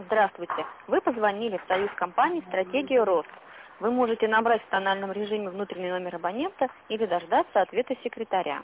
Здравствуйте. Вы позвонили в союз компании «Стратегия РОС». Вы можете набрать в тональном режиме внутренний номер абонента или дождаться ответа секретаря.